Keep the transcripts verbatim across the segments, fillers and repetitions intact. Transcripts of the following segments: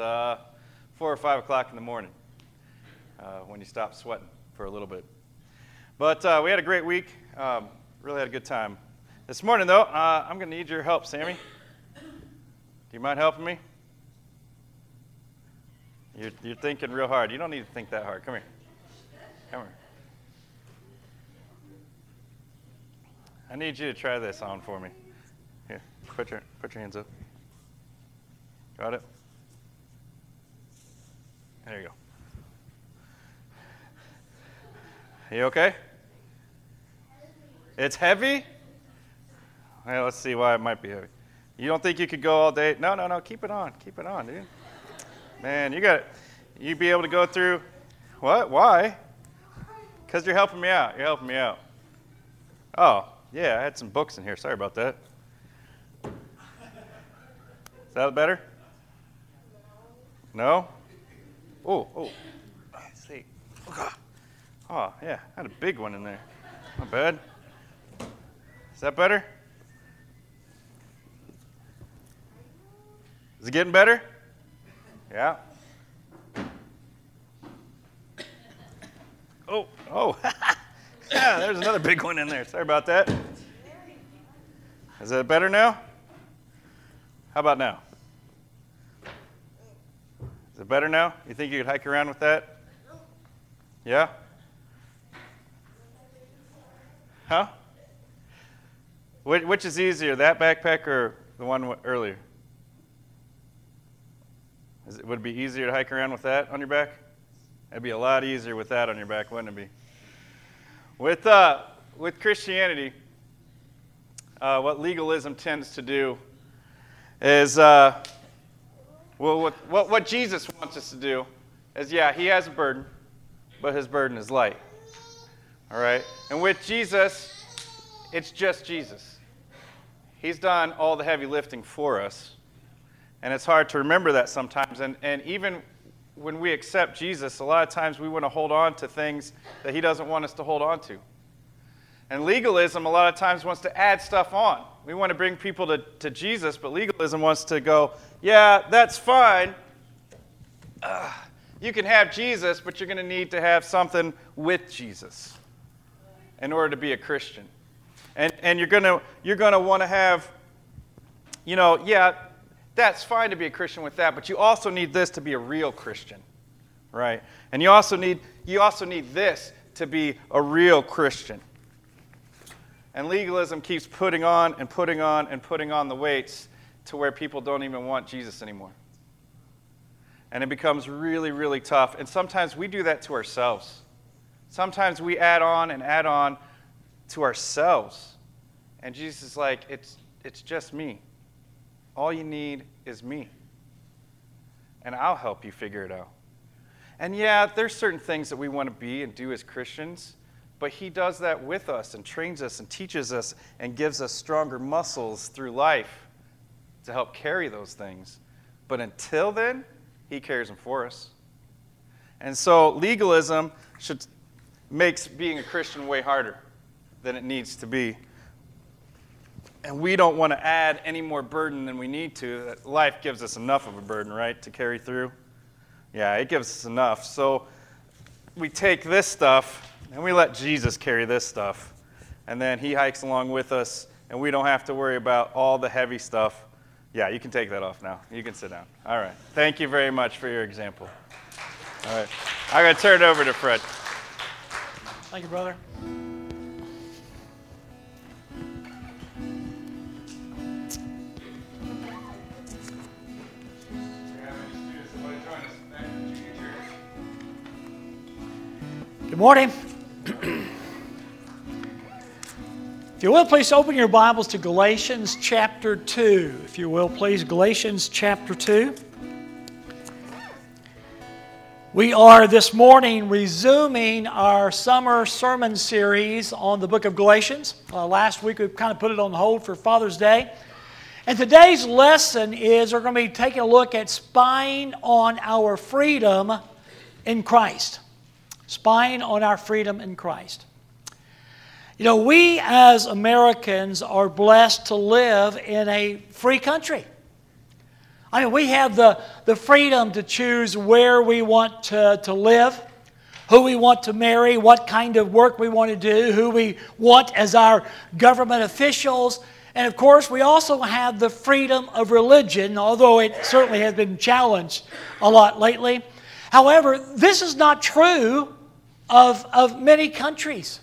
uh, four or five o'clock in the morning uh, when you stop sweating for a little bit. But uh, we had a great week. Um, really had a good time. This morning, though, uh, I'm going to need your help, Sammy. Do you mind helping me? You're, you're thinking real hard. You don't need to think that hard. Come here. Come here. I need you to try this on for me. Here, put your put your hands up. Got it? There you go. You okay? It's heavy? Well, let's see why it might be heavy. You don't think you could go all day? No, no, no. Keep it on. Keep it on, dude. Man, you got it. You be able to go through. What? Why? Because you're helping me out. You're helping me out. Oh, yeah. I had some books in here. Sorry about that. Is that better? No? Oh, oh. Let's see. Oh, yeah. I had a big one in there. Not bad. Is that better? Is it getting better? Yeah. Oh, oh. Yeah, there's another big one in there. Sorry about that. Is it better now? How about now? Is it better now? You think you could hike around with that? Yeah? Huh? Which is easier, that backpack or the one earlier? Is it, would it be easier to hike around with that on your back? It'd be a lot easier with that on your back, wouldn't it be? With uh, with Christianity, uh, what legalism tends to do is, uh, well, what, what what Jesus wants us to do is, yeah, he has a burden, but his burden is light. All right? And with Jesus, it's just Jesus. He's done all the heavy lifting for us. And it's hard to remember that sometimes. And, and even when we accept Jesus, a lot of times we want to hold on to things that he doesn't want us to hold on to. And legalism a lot of times wants to add stuff on. We want to bring people to, to Jesus, but legalism wants to go, yeah, that's fine. Uh, you can have Jesus, but you're going to need to have something with Jesus in order to be a Christian. And and you're going to you're going to want to have, you know, yeah, that's fine to be a Christian with that, but you also need this to be a real Christian, right? And you also need you also need this to be a real Christian. And legalism keeps putting on and putting on and putting on the weights to where people don't even want Jesus anymore. And it becomes really, really tough. And sometimes we do that to ourselves. Sometimes we add on and add on to ourselves. And Jesus is like, it's it's just me. All you need is me. And I'll help you figure it out. And yeah, there's certain things that we want to be and do as Christians, but he does that with us and trains us and teaches us and gives us stronger muscles through life to help carry those things. But until then, he carries them for us. And so legalism should makes being a Christian way harder than it needs to be. And we don't want to add any more burden than we need to. Life gives us enough of a burden, right, to carry through? Yeah, it gives us enough. So we take this stuff and we let Jesus carry this stuff. And then he hikes along with us, and we don't have to worry about all the heavy stuff. Yeah, you can take that off now. You can sit down. All right. Thank you very much for your example. All right. I'm going to turn it over to Fred. Thank you, brother. Good morning. If you will, please open your Bibles to Galatians chapter two. If you will, please, Galatians chapter two. We are this morning resuming our summer sermon series on the book of Galatians. Uh, last week we kind of put it on hold for Father's Day. And today's lesson is we're going to be taking a look at spying on our freedom in Christ. Spying on our freedom in Christ. You know, we as Americans are blessed to live in a free country. I mean, we have the, the freedom to choose where we want to, to live, who we want to marry, what kind of work we want to do, who we want as our government officials. And of course, we also have the freedom of religion, although it certainly has been challenged a lot lately. However, this is not true of, of many countries.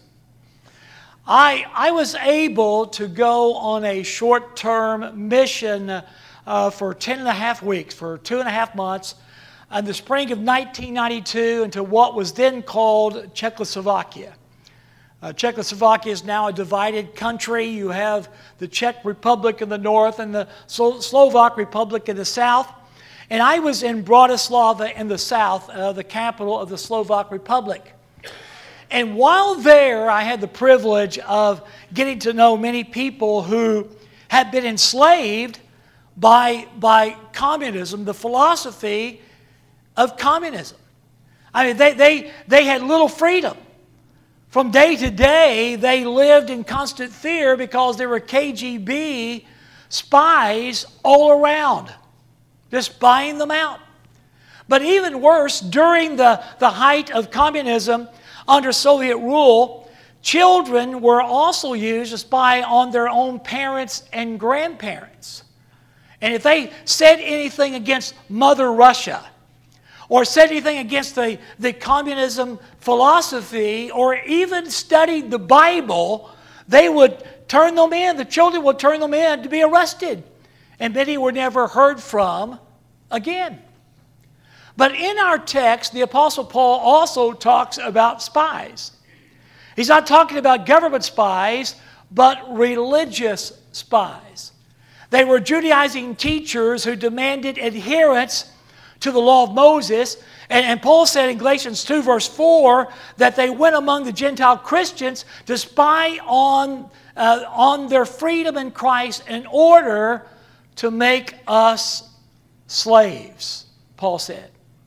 I, I was able to go on a short-term mission uh, for ten and a half weeks, for two and a half months, in the spring of nineteen ninety-two into what was then called Czechoslovakia. Uh, Czechoslovakia is now a divided country. You have the Czech Republic in the north and the Slo- Slovak Republic in the south. And I was in Bratislava in the south, uh, the capital of the Slovak Republic. And while there, I had the privilege of getting to know many people who had been enslaved by, by communism, the philosophy of communism. I mean, they, they, they had little freedom. From day to day, they lived in constant fear because there were K G B spies all around, just buying them out. But even worse, during the, the height of communism, under Soviet rule, children were also used to spy on their own parents and grandparents. And if they said anything against Mother Russia, or said anything against the, the communism philosophy, or even studied the Bible, they would turn them in. The children would turn them in to be arrested. And many were never heard from again. But in our text, the Apostle Paul also talks about spies. He's not talking about government spies, but religious spies. They were Judaizing teachers who demanded adherence to the law of Moses. And, and Paul said in Galatians two, verse four, that they went among the Gentile Christians to spy on, uh, on their freedom in Christ in order to make us slaves, Paul said.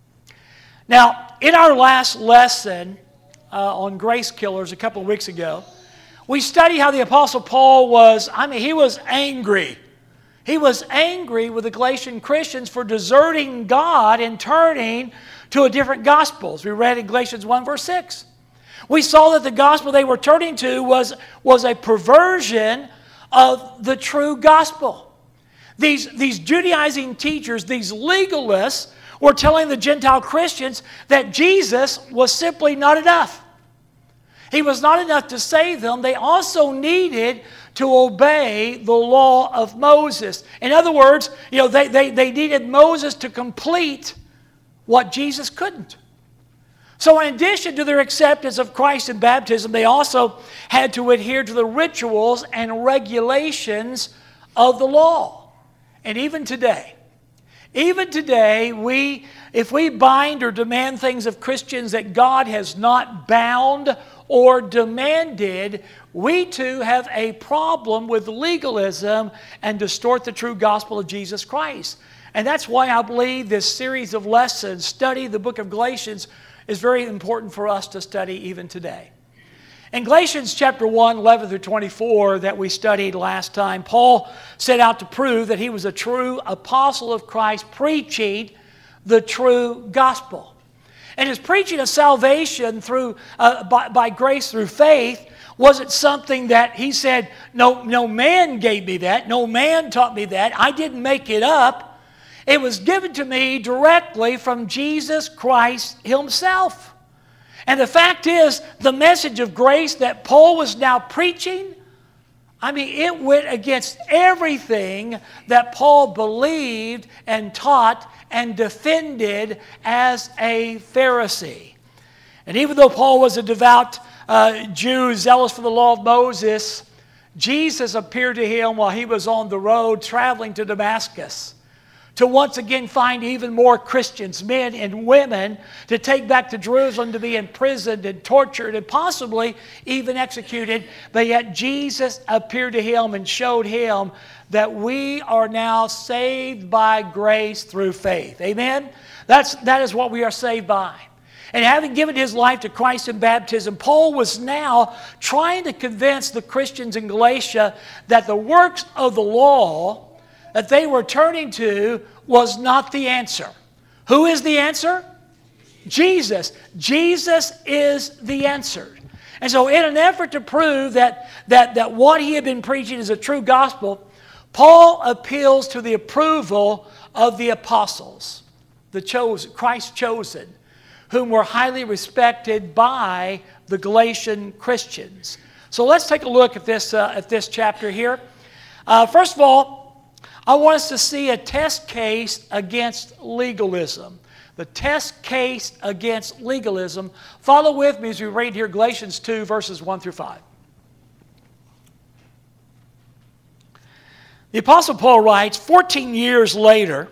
Now, in our last lesson uh, on grace killers a couple of weeks ago, we studied how the Apostle Paul was, I mean, he was angry. He was angry with the Galatian Christians for deserting God and turning to a different gospel. As we read in Galatians one, verse six. We saw that the gospel they were turning to was, was a perversion of the true gospel. These, these Judaizing teachers, these legalists, were telling the Gentile Christians that Jesus was simply not enough. He was not enough to save them. They also needed to obey the law of Moses. In other words, you know, they, they, they needed Moses to complete what Jesus couldn't. So in addition to their acceptance of Christ in baptism, they also had to adhere to the rituals and regulations of the law. And even today, even today, we, if we bind or demand things of Christians that God has not bound or demanded, we too have a problem with legalism and distort the true gospel of Jesus Christ. And that's why I believe this series of lessons, study the book of Galatians, is very important for us to study even today. In Galatians chapter one, eleven through twenty-four that we studied last time, Paul set out to prove that he was a true apostle of Christ preaching the true gospel. And his preaching of salvation through uh, by, by grace through faith wasn't something that he said, no, no man gave me that, no man taught me that, I didn't make it up. It was given to me directly from Jesus Christ himself. And the fact is, the message of grace that Paul was now preaching, I mean, it went against everything that Paul believed and taught and defended as a Pharisee. And even though Paul was a devout uh, Jew, zealous for the law of Moses, Jesus appeared to him while he was on the road traveling to Damascus, to once again find even more Christians, men and women, to take back to Jerusalem to be imprisoned and tortured and possibly even executed. But yet Jesus appeared to him and showed him that we are now saved by grace through faith. Amen? That's, that is what we are saved by. And having given his life to Christ in baptism, Paul was now trying to convince the Christians in Galatia that the works of the law that they were turning to was not the answer. Who is the answer? Jesus. Jesus is the answer. And so in an effort to prove that, that, that what he had been preaching is a true gospel, Paul appeals to the approval of the apostles, the chosen, Christ's chosen, whom were highly respected by the Galatian Christians. So let's take a look at this, uh, at this chapter here. Uh, first of all, I want us to see a test case against legalism. The test case against legalism. Follow with me as we read here Galatians two, verses one through five. The Apostle Paul writes, fourteen years later,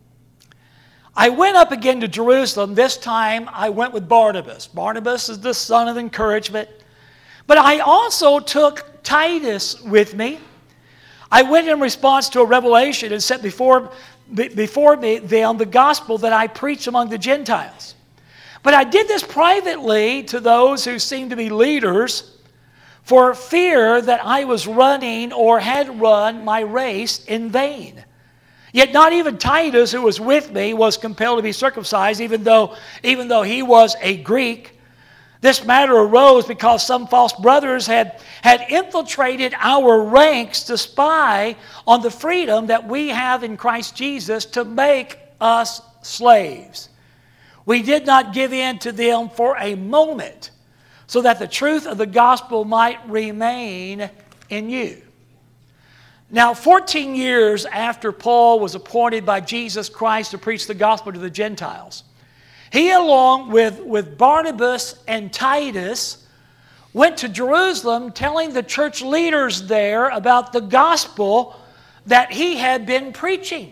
I went up again to Jerusalem. This time I went with Barnabas. Barnabas is the son of encouragement. But I also took Titus with me. I went in response to a revelation and set before, before me them the gospel that I preach among the Gentiles. But I did this privately to those who seemed to be leaders, for fear that I was running or had run my race in vain. Yet not even Titus, who was with me, was compelled to be circumcised, even though, even though he was a Greek. This matter arose because some false brothers had, had infiltrated our ranks to spy on the freedom that we have in Christ Jesus to make us slaves. We did not give in to them for a moment, so that the truth of the gospel might remain in you. Now, fourteen years after Paul was appointed by Jesus Christ to preach the gospel to the Gentiles, he, along with, with Barnabas and Titus, went to Jerusalem telling the church leaders there about the gospel that he had been preaching.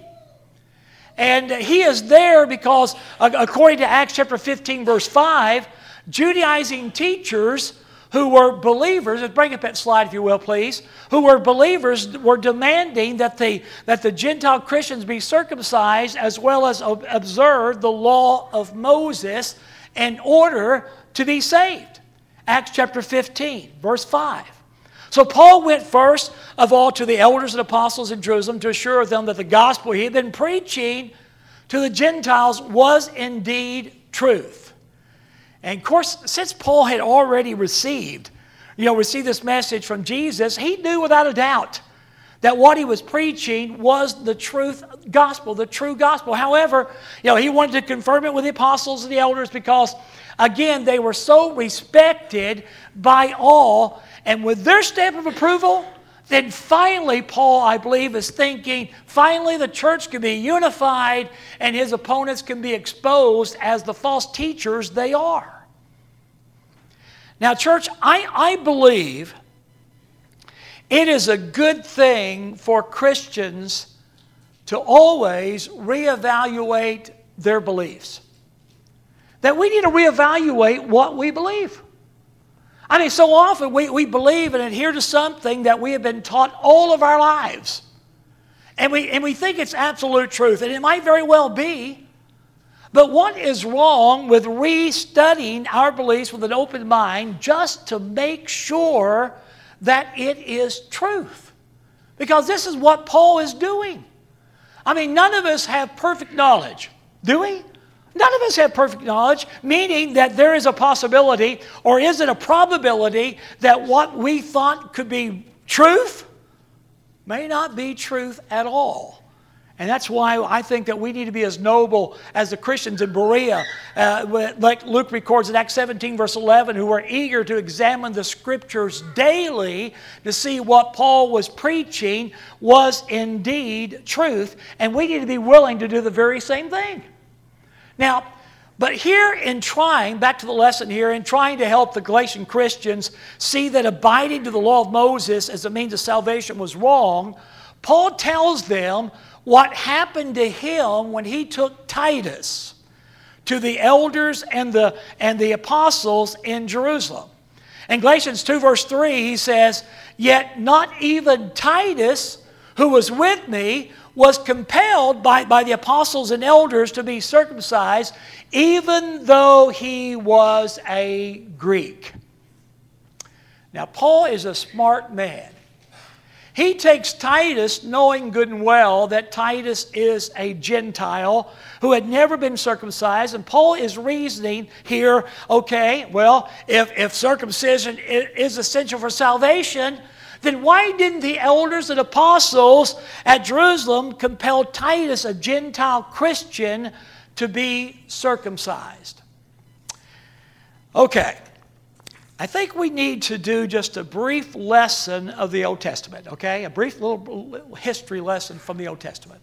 And he is there because, according to Acts chapter fifteen, verse five, Judaizing teachers who were believers, let's bring up that slide if you will, please, who were believers were demanding that the, that the Gentile Christians be circumcised as well as observe the law of Moses in order to be saved. Acts chapter fifteen, verse five. So Paul went first of all to the elders and apostles in Jerusalem to assure them that the gospel he had been preaching to the Gentiles was indeed truth. And of course, since Paul had already received, you know, received this message from Jesus, he knew without a doubt that what he was preaching was the truth gospel, the true gospel. However, you know, he wanted to confirm it with the apostles and the elders because, again, they were so respected by all. And with their stamp of approval, then finally Paul, I believe, is thinking, finally the church can be unified and his opponents can be exposed as the false teachers they are. Now, church, I, I believe it is a good thing for Christians to always reevaluate their beliefs. That we need to reevaluate what we believe. I mean, so often we, we believe and adhere to something that we have been taught all of our lives. And we, and we think it's absolute truth, and it might very well be. But what is wrong with restudying our beliefs with an open mind just to make sure that it is truth? Because this is what Paul is doing. I mean, none of us have perfect knowledge, do we? None of us have perfect knowledge, meaning that there is a possibility, or is it a probability, that what we thought could be truth may not be truth at all. And that's why I think that we need to be as noble as the Christians in Berea, uh, like Luke records in Acts seventeen, verse eleven, who were eager to examine the Scriptures daily to see what Paul was preaching was indeed truth. And we need to be willing to do the very same thing. Now, but here in trying, back to the lesson here, in trying to help the Galatian Christians see that abiding to the law of Moses as a means of salvation was wrong, Paul tells them what happened to him when he took Titus to the elders and the, and the apostles in Jerusalem. In Galatians two, verse three, he says, "Yet not even Titus, who was with me, was compelled by, by the apostles and elders to be circumcised, even though he was a Greek." Now, Paul is a smart man. he takes Titus, knowing good and well that Titus is a Gentile who had never been circumcised. And Paul is reasoning here, okay, well, if, if circumcision is essential for salvation, then why didn't the elders and apostles at Jerusalem compel Titus, a Gentile Christian, to be circumcised? Okay. I think we need to do just a brief lesson of the Old Testament, okay? A brief little history lesson from the Old Testament.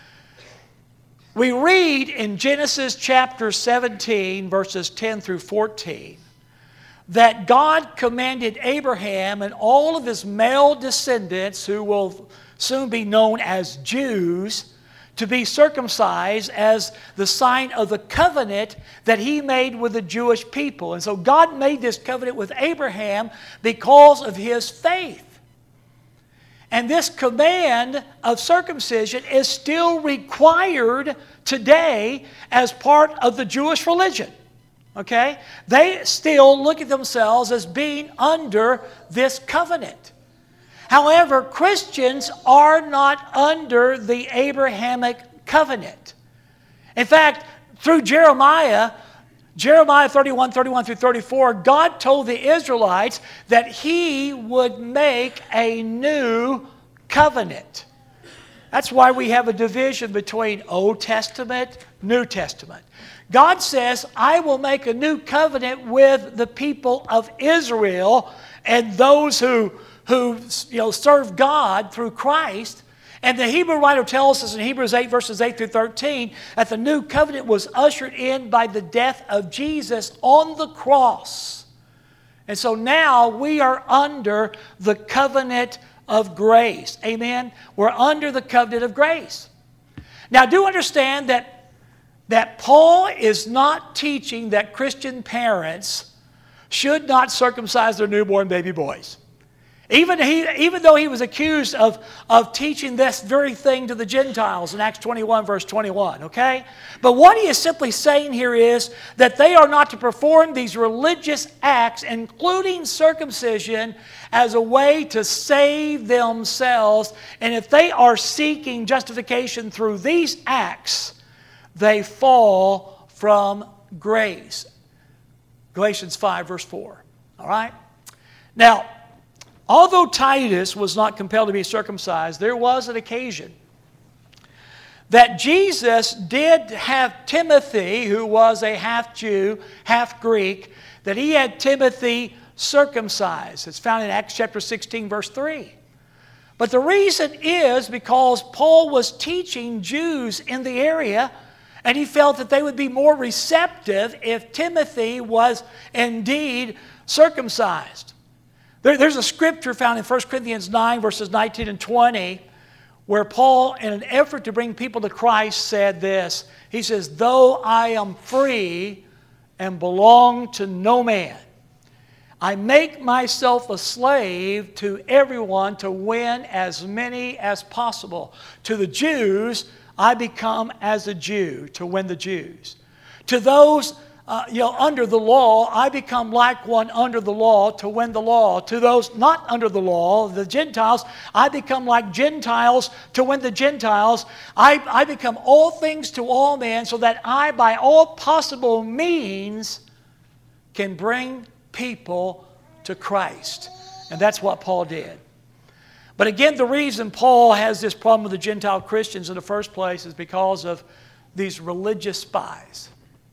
We read in Genesis chapter seventeen, verses ten through fourteen, that God commanded Abraham and all of his male descendants, who will soon be known as Jews, to be circumcised as the sign of the covenant that he made with the Jewish people. And so God made this covenant with Abraham because of his faith. And this command of circumcision is still required today as part of the Jewish religion. Okay? They still look at themselves as being under this covenant. However, Christians are not under the Abrahamic covenant. In fact, through Jeremiah, Jeremiah thirty-one, thirty-one through thirty-four, God told the Israelites that He would make a new covenant. That's why we have a division between Old Testament, New Testament. God says, I will make a new covenant with the people of Israel and those who who you know, serve God through Christ. And the Hebrew writer tells us in Hebrews eight, verses eight through thirteen, that the new covenant was ushered in by the death of Jesus on the cross. And so now we are under the covenant of grace. Amen? We're under the covenant of grace. Now do understand that, that Paul is not teaching that Christian parents should not circumcise their newborn baby boys. Even, he, even though he was accused of, of teaching this very thing to the Gentiles in Acts twenty-one, verse twenty-one, okay? But what he is simply saying here is that they are not to perform these religious acts, including circumcision, as a way to save themselves. And if they are seeking justification through these acts, they fall from grace. Galatians five, verse four, all right? Now, although Titus was not compelled to be circumcised, there was an occasion that Jesus did have Timothy, who was a half-Jew, half-Greek, that he had Timothy circumcised. It's found in Acts chapter sixteen, verse three. But the reason is because Paul was teaching Jews in the area, and he felt that they would be more receptive if Timothy was indeed circumcised. There, there's a scripture found in First Corinthians nine, verses nineteen and twenty, where Paul, in an effort to bring people to Christ, said this. He says, though I am free and belong to no man, I make myself a slave to everyone to win as many as possible. To the Jews, I become as a Jew to win the Jews. To those Uh, you know, under the law, I become like one under the law to win the law. To those not under the law, the Gentiles, I become like Gentiles to win the Gentiles. I, I become all things to all men so that I, by all possible means, can bring people to Christ. And that's what Paul did. But again, the reason Paul has this problem with the Gentile Christians in the first place is because of these religious spies.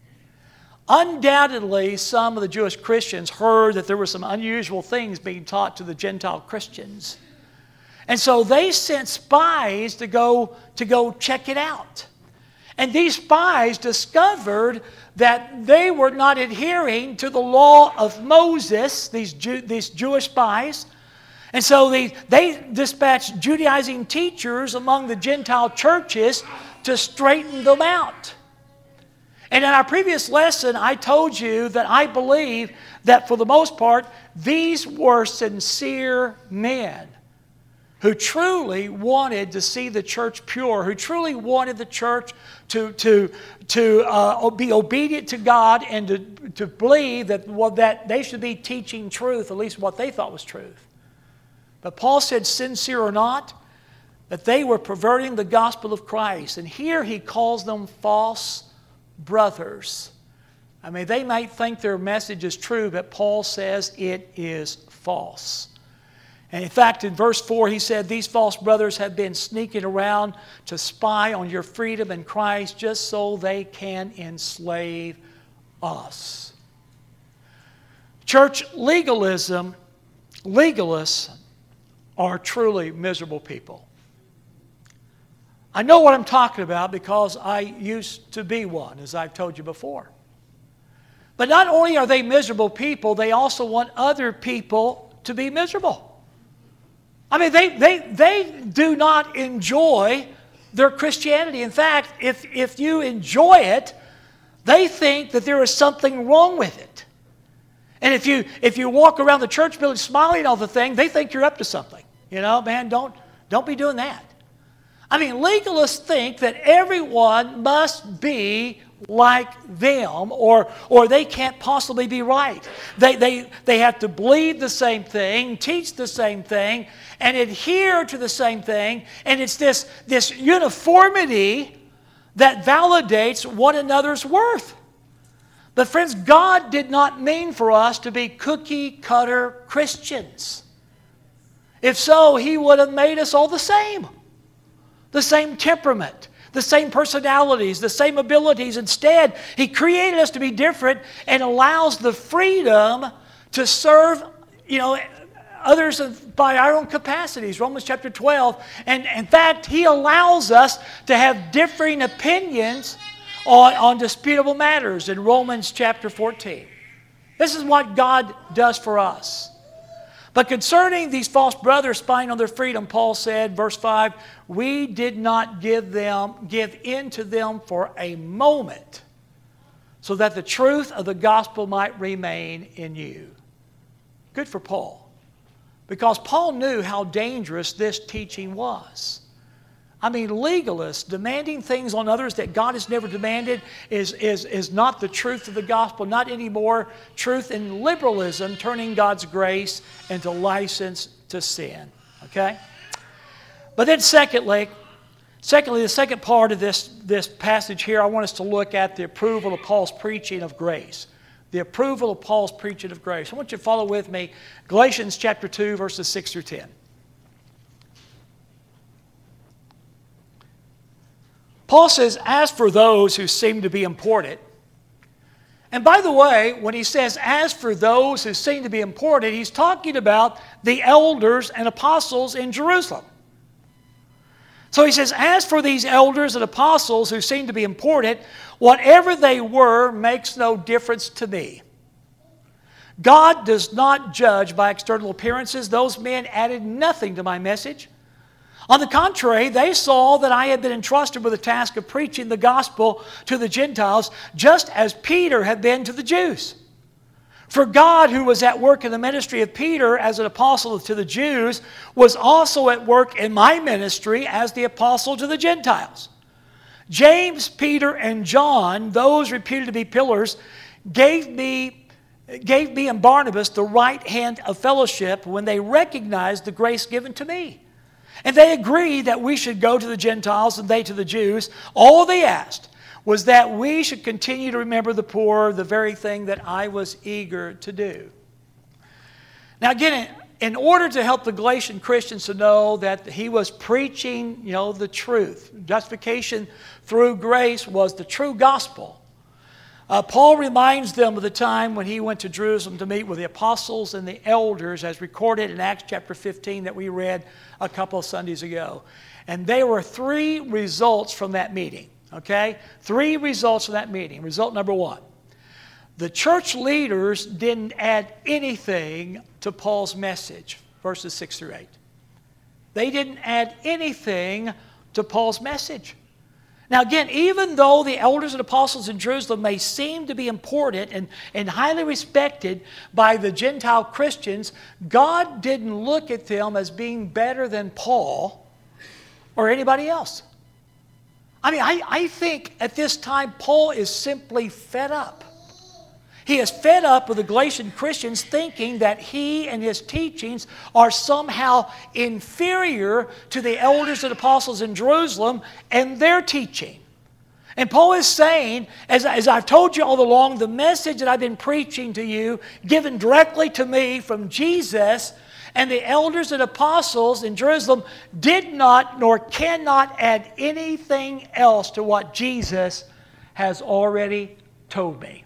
Undoubtedly, some of the Jewish Christians heard that there were some unusual things being taught to the Gentile Christians. And so they sent spies to go, to go check it out. And these spies discovered that they were not adhering to the law of Moses, these, Jew, these Jewish spies. And so they, they dispatched Judaizing teachers among the Gentile churches to straighten them out. And in our previous lesson, I told you that I believe that for the most part, these were sincere men who truly wanted to see the church pure, who truly wanted the church to, to, to uh, be obedient to God and to, to believe that, well, that they should be teaching truth, at least what they thought was truth. But Paul said, sincere or not, that they were perverting the gospel of Christ. And here he calls them false brothers. I mean, they might think their message is true, but Paul says it is false. And in fact, in verse four, he said, these false brothers have been sneaking around to spy on your freedom in Christ just so they can enslave us. Church, legalism, legalists are truly miserable people. I know what I'm talking about because I used to be one, as I've told you before. But not only are they miserable people, they also want other people to be miserable. I mean, they, they, they do not enjoy their Christianity. In fact, if, if you enjoy it, they think that there is something wrong with it. And if you, if you walk around the church building smiling all the thing, they think you're up to something. You know, man, don't, don't be doing that. I mean, legalists think that everyone must be like them or, or they can't possibly be right. They, they, they have to believe the same thing, teach the same thing, and adhere to the same thing. And it's this, this uniformity that validates one another's worth. But friends, God did not mean for us to be cookie-cutter Christians. If so, He would have made us all the same. The same temperament, the same personalities, the same abilities. Instead, He created us to be different and allows the freedom to serve, you know, others by our own capacities. Romans chapter twelve. And in fact, He allows us to have differing opinions on, on disputable matters in Romans chapter fourteen. This is what God does for us. But concerning these false brothers spying on their freedom, Paul said, verse five, we did not give them, give in to them for a moment, so that the truth of the gospel might remain in you. Good for Paul. Because Paul knew how dangerous this teaching was. I mean, legalists demanding things on others that God has never demanded is, is, is not the truth of the gospel, not anymore truth in liberalism, turning God's grace into license to sin. Okay? But then secondly, secondly, the second part of this, this passage here, I want us to look at the approval of Paul's preaching of grace. The approval of Paul's preaching of grace. I want you to follow with me Galatians chapter two, verses six through ten. Paul says, as for those who seem to be important, and by the way, when he says, as for those who seem to be important, he's talking about the elders and apostles in Jerusalem. So he says, as for these elders and apostles who seem to be important, whatever they were makes no difference to me. God does not judge by external appearances. Those men added nothing to my message. On the contrary, they saw that I had been entrusted with the task of preaching the gospel to the Gentiles, just as Peter had been to the Jews. For God, who was at work in the ministry of Peter as an apostle to the Jews, was also at work in my ministry as the apostle to the Gentiles. James, Peter, and John, those reputed to be pillars, gave me, gave me and Barnabas the right hand of fellowship when they recognized the grace given to me. And they agreed that we should go to the Gentiles and they to the Jews. All they asked was that we should continue to remember the poor, the very thing that I was eager to do. Now again, in order to help the Galatian Christians to know that he was preaching, you know, the truth, justification through grace was the true gospel, Uh, Paul reminds them of the time when he went to Jerusalem to meet with the apostles and the elders, as recorded in Acts chapter fifteen that we read a couple of Sundays ago. And there were three results from that meeting, okay? Three results from that meeting. Result number one, the church leaders didn't add anything to Paul's message, verses six through eight. They didn't add anything to Paul's message. Now again, even though the elders and apostles in Jerusalem may seem to be important and, and highly respected by the Gentile Christians, God didn't look at them as being better than Paul or anybody else. I mean, I, I think at this time Paul is simply fed up. He is fed up with the Galatian Christians thinking that he and his teachings are somehow inferior to the elders and apostles in Jerusalem and their teaching. And Paul is saying, as, as I've told you all along, the message that I've been preaching to you, given directly to me from Jesus and the elders and apostles in Jerusalem, did not nor cannot add anything else to what Jesus has already told me.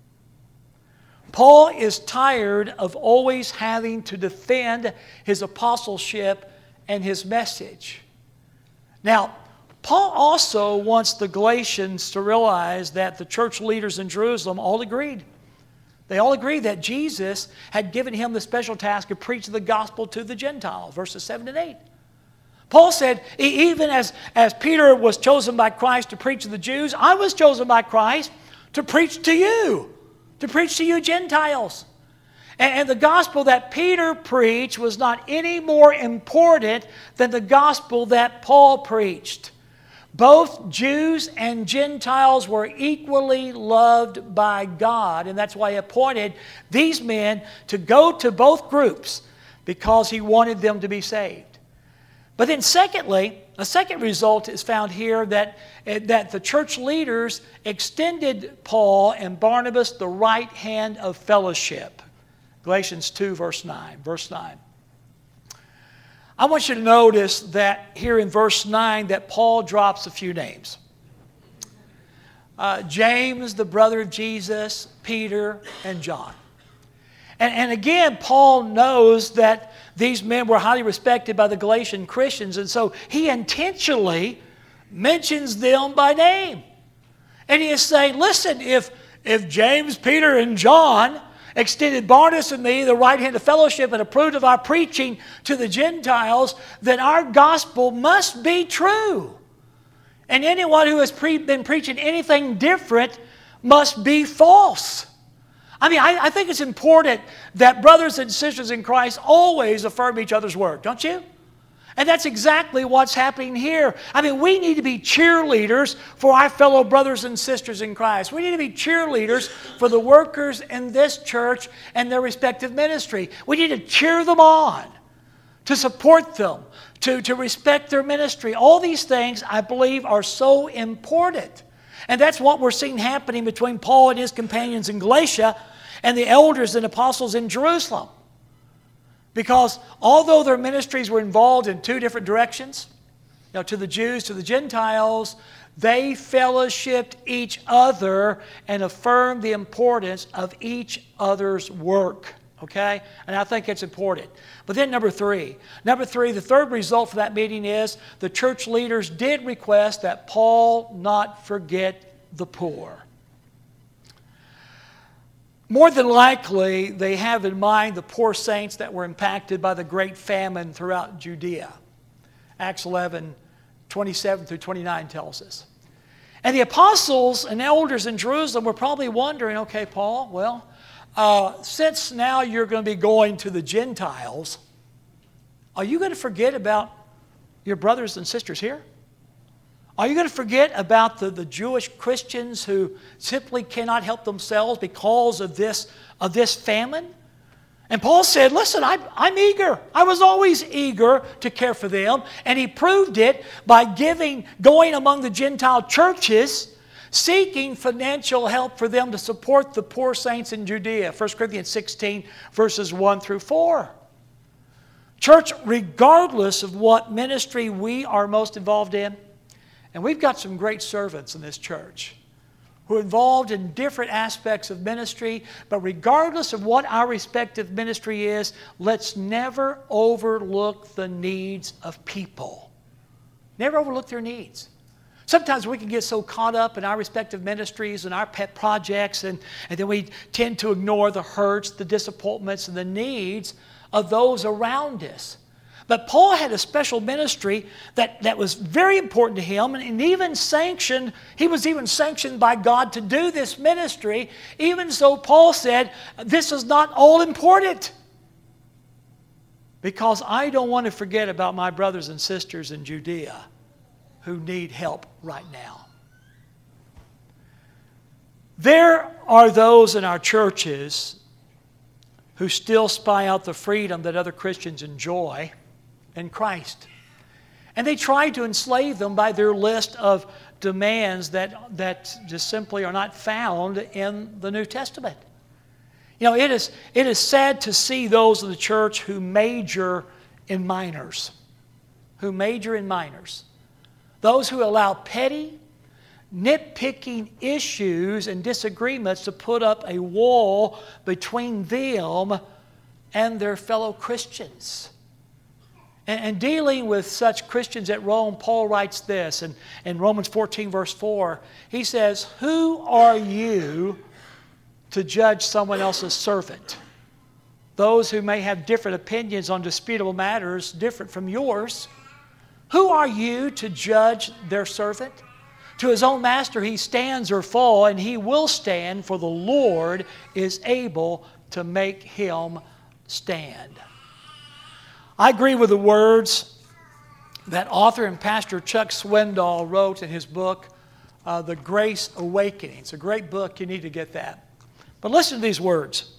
Paul is tired of always having to defend his apostleship and his message. Now, Paul also wants the Galatians to realize that the church leaders in Jerusalem all agreed. They all agreed that Jesus had given him the special task of preaching the gospel to the Gentiles, verses seven and eight. Paul said, even as, as Peter was chosen by Christ to preach to the Jews, I was chosen by Christ to preach to you, to preach to you Gentiles. And, and the gospel that Peter preached was not any more important than the gospel that Paul preached. Both Jews and Gentiles were equally loved by God, and that's why He appointed these men to go to both groups, because He wanted them to be saved. But then secondly, a second result is found here that, that the church leaders extended Paul and Barnabas the right hand of fellowship. Galatians two, verse nine. Verse nine. I want you to notice that here in verse nine that Paul drops a few names. Uh, James, the brother of Jesus, Peter, and John. And, and again, Paul knows that these men were highly respected by the Galatian Christians, and so he intentionally mentions them by name. And he is saying, listen, if, if James, Peter, and John extended Barnabas and me the right hand of fellowship and approved of our preaching to the Gentiles, then our gospel must be true. And anyone who has pre- been preaching anything different must be false. I mean, I, I think it's important that brothers and sisters in Christ always affirm each other's word, don't you? And that's exactly what's happening here. I mean, we need to be cheerleaders for our fellow brothers and sisters in Christ. We need to be cheerleaders for the workers in this church and their respective ministry. We need to cheer them on, to support them, to, to respect their ministry. All these things, I believe, are so important. And that's what we're seeing happening between Paul and his companions in Galatia and the elders and apostles in Jerusalem. Because although their ministries were involved in two different directions, you know, to the Jews, to the Gentiles, they fellowshipped each other and affirmed the importance of each other's work. Okay? And I think it's important. But then number three. Number three, the third result for that meeting is the church leaders did request that Paul not forget the poor. More than likely, they have in mind the poor saints that were impacted by the great famine throughout Judea. Acts eleven, twenty-seven through twenty-nine tells us. And the apostles and elders in Jerusalem were probably wondering, okay, Paul, well, uh, since now you're going to be going to the Gentiles, are you going to forget about your brothers and sisters here? Are you going to forget about the, the Jewish Christians who simply cannot help themselves because of this, of this famine? And Paul said, listen, I, I'm eager. I was always eager to care for them. And he proved it by giving, going among the Gentile churches, seeking financial help for them to support the poor saints in Judea. First Corinthians sixteen, verses one through four. Church, regardless of what ministry we are most involved in, and we've got some great servants in this church who are involved in different aspects of ministry, but regardless of what our respective ministry is, let's never overlook the needs of people. Never overlook their needs. Sometimes we can get so caught up in our respective ministries and our pet projects, and, and then we tend to ignore the hurts, the disappointments, and the needs of those around us. But Paul had a special ministry that, that was very important to him, and, and even sanctioned, he was even sanctioned by God to do this ministry. Even so, Paul said, this is not all important, because I don't want to forget about my brothers and sisters in Judea who need help right now. There are those in our churches who still spy out the freedom that other Christians enjoy in Christ. And they try to enslave them by their list of demands that, that just simply are not found in the New Testament. You know, it is, it is sad to see those in the church who major in minors, who major in minors. Those who allow petty, nitpicking issues and disagreements to put up a wall between them and their fellow Christians. And, and dealing with such Christians at Rome, Paul writes this in, in Romans fourteen, verse four. He says, "Who are you to judge someone else's servant? Those who may have different opinions on disputable matters different from yours. Who are you to judge their servant? To his own master he stands or fall, and he will stand, for the Lord is able to make him stand." I agree with the words that author and pastor Chuck Swindoll wrote in his book, uh, The Grace Awakening. It's a great book. You need to get that. But listen to these words.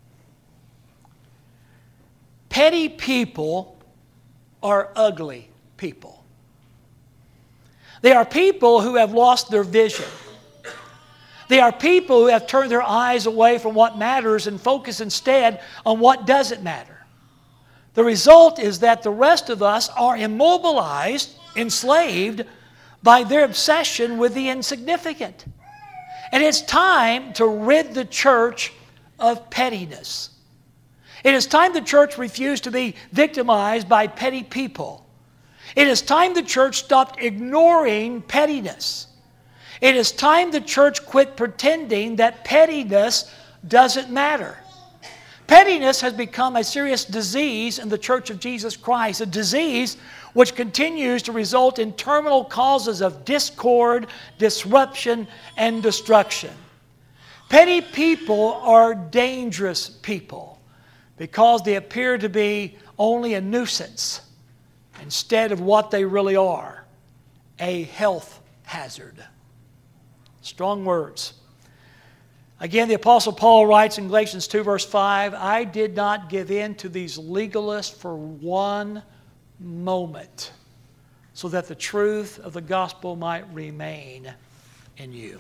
Petty people are ugly people. They are people who have lost their vision. They are people who have turned their eyes away from what matters and focus instead on what doesn't matter. The result is that the rest of us are immobilized, enslaved by their obsession with the insignificant. And it's time to rid the church of pettiness. It is time the church refused to be victimized by petty people. It is time the church stopped ignoring pettiness. It is time the church quit pretending that pettiness doesn't matter. Pettiness has become a serious disease in the Church of Jesus Christ, a disease which continues to result in terminal causes of discord, disruption, and destruction. Petty people are dangerous people because they appear to be only a nuisance instead of what they really are, a health hazard. Strong words. Again, the Apostle Paul writes in Galatians two, verse five, "I did not give in to these legalists for one moment, so that the truth of the gospel might remain in you."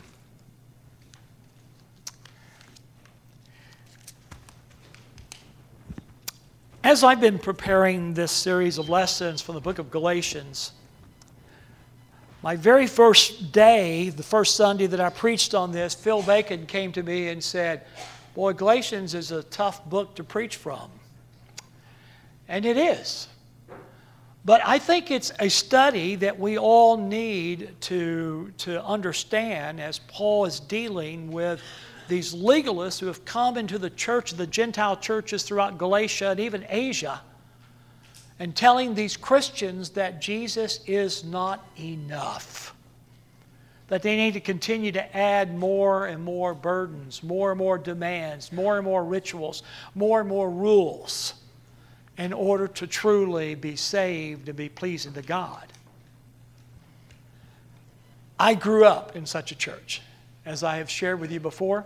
As I've been preparing this series of lessons from the book of Galatians, my very first day, the first Sunday that I preached on this, Phil Bacon came to me and said, "Boy, Galatians is a tough book to preach from." And it is. But I think it's a study that we all need to, to understand as Paul is dealing with these legalists who have come into the church, the Gentile churches throughout Galatia and even Asia, and telling these Christians that Jesus is not enough. That they need to continue to add more and more burdens, more and more demands, more and more rituals, more and more rules in order to truly be saved and be pleasing to God. I grew up in such a church, as I have shared with you before.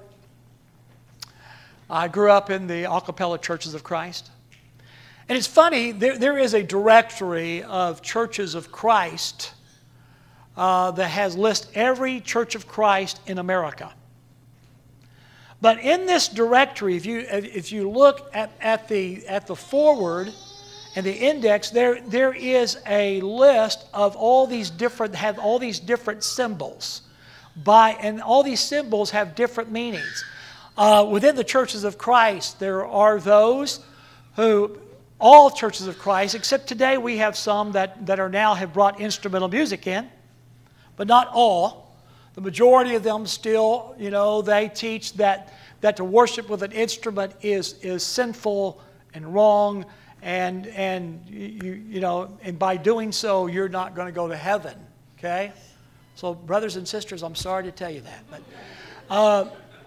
I grew up in the a cappella Churches of Christ. And it's funny, there, there is a directory of Churches of Christ uh, that has lists every Church of Christ in America. But in this directory, if you, if you look at, at, the, at the forward and the index, there, there is a list of all these different, have all these different symbols. By, and all these symbols have different meanings. Uh, within the Churches of Christ, there are those who, all Churches of Christ, except today we have some that, that are now have brought instrumental music in, but not all. The majority of them still, you know, they teach that, that to worship with an instrument is, is sinful and wrong, and, and you, you know, and by doing so, you're not going to go to heaven, okay? So, brothers and sisters, I'm sorry to tell you that. But, uh,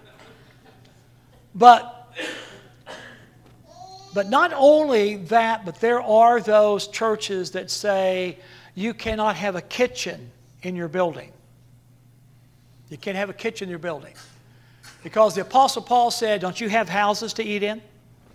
but, but not only that, but there are those churches that say you cannot have a kitchen in your building. You can't have a kitchen in your building. Because the Apostle Paul said, don't you have houses to eat in?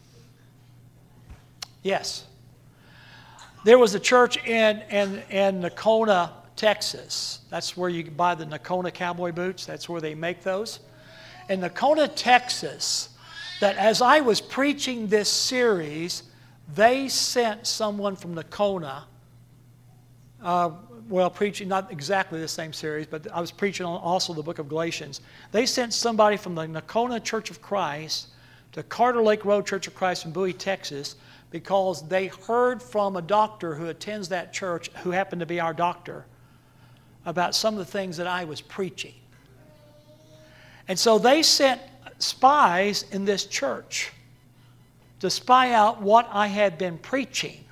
Yes. There was a church in, in, in Nocona, Texas. That's where you buy the Nocona cowboy boots. That's where they make those. In Nocona, Texas, that as I was preaching this series, they sent someone from Nocona, uh, well, preaching, not exactly the same series, but I was preaching on also the book of Galatians. They sent somebody from the Nocona Church of Christ to Carter Lake Road Church of Christ in Bowie, Texas, because they heard from a doctor who attends that church, who happened to be our doctor, about some of the things that I was preaching. And so they sent spies in this church to spy out what I had been preaching.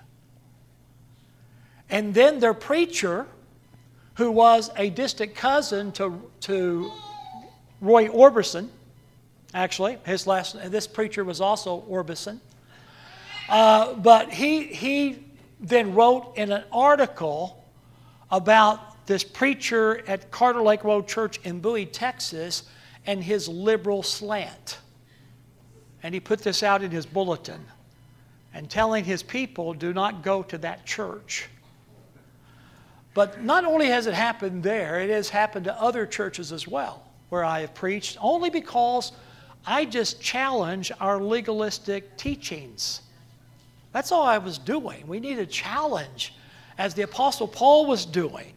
And then their preacher, who was a distant cousin to, to Roy Orbison, actually, his last, this preacher was also Orbison, uh, but he, he then wrote in an article about this preacher at Carter Lake Road Church in Bowie, Texas, and his liberal slant. And he put this out in his bulletin and telling his people, do not go to that church. But not only has it happened there, it has happened to other churches as well, where I have preached, only because I just challenge our legalistic teachings. That's all I was doing. We need a challenge, as the Apostle Paul was doing.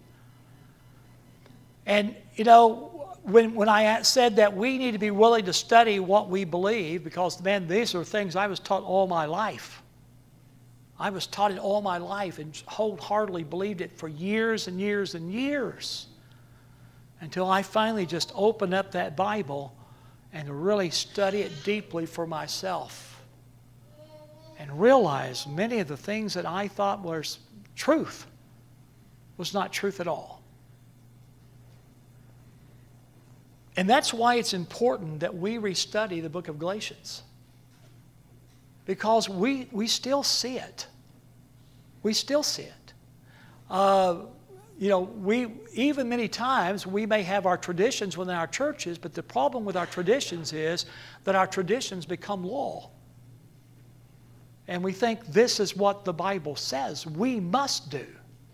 And, you know, when, when I said that we need to be willing to study what we believe, because, man, these are things I was taught all my life. I was taught it all my life and wholeheartedly believed it for years and years and years, until I finally just opened up that Bible and really study it deeply for myself and realize many of the things that I thought was truth was not truth at all. And that's why it's important that we restudy the book of Galatians. Because we, we still see it. We still see it. Uh, you know, we even many times we may have our traditions within our churches, but the problem with our traditions is that our traditions become law. And we think this is what the Bible says we must do.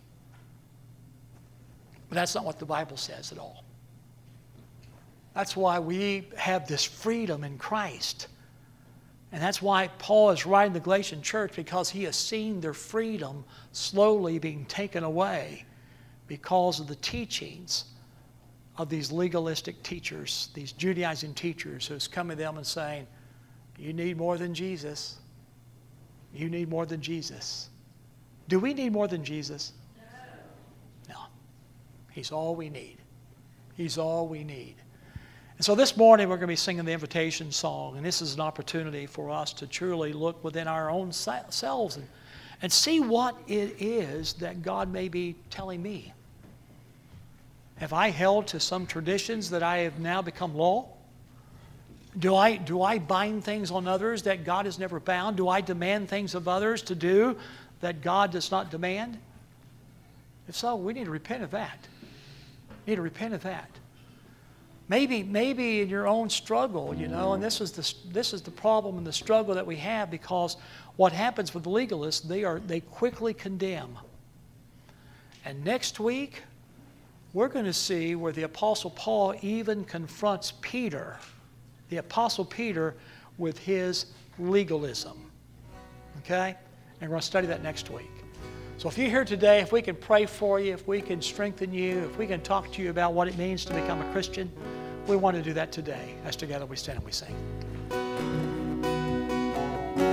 But that's not what the Bible says at all. That's why we have this freedom in Christ. And that's why Paul is writing the Galatian church, because he has seen their freedom slowly being taken away because of the teachings of these legalistic teachers, these Judaizing teachers who's coming to them and saying, you need more than Jesus. You need more than Jesus. Do we need more than Jesus? No. No. He's all we need. He's all we need. And so this morning we're going to be singing the invitation song, and this is an opportunity for us to truly look within our own selves and, and see what it is that God may be telling me. Have I held to some traditions that I have now become law? Do I, do I bind things on others that God has never bound? Do I demand things of others to do that God does not demand? If so, we need to repent of that. We need to repent of that. Maybe, maybe in your own struggle, you know, and this is the this is the problem and the struggle that we have, because what happens with legalists, they are they quickly condemn. And next week, we're going to see where the Apostle Paul even confronts Peter, the Apostle Peter, with his legalism. Okay? And we're going to study that next week. So if you're here today, if we can pray for you, if we can strengthen you, if we can talk to you about what it means to become a Christian, we want to do that today as together we stand and we sing.